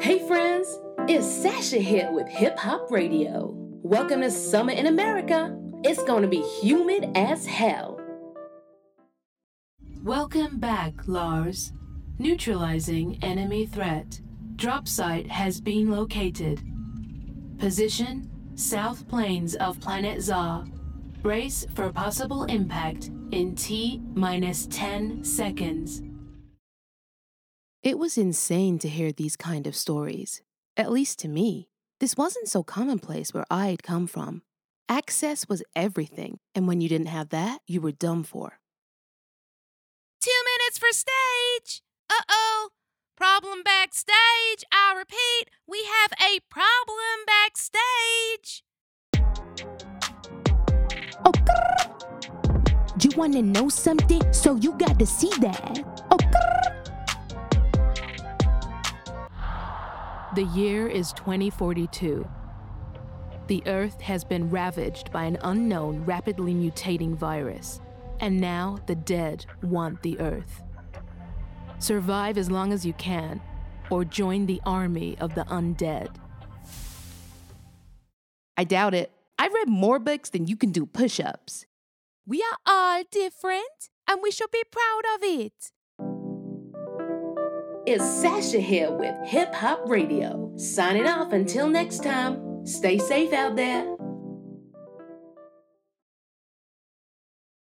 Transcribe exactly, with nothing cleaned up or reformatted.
Hey friends, it's Sasha here with Hip Hop Radio. Welcome to Summer in America. It's gonna be humid as hell. Welcome back, Lars. Neutralizing enemy threat. Drop site has been located. Position, south plains of planet Za. Brace for possible impact in T minus ten seconds. It was insane to hear these kind of stories. At least to me. This wasn't so commonplace where I'd come from. Access was everything, and when you didn't have that, you were done for. Two minutes for stage! Uh-oh! Problem backstage! I repeat, we have a problem backstage! Oh, grrr. You wanna know something? So you got to see that. Oh, grrr. The year is twenty forty-two. The Earth has been ravaged by an unknown, rapidly mutating virus, and now the dead want the Earth. Survive as long as you can, or join the army of the undead. I doubt it. I read more books than you can do push-ups. We are all different, and we should be proud of it. It's Sasha here with Hip Hop Radio. Signing off until next time. Stay safe out there.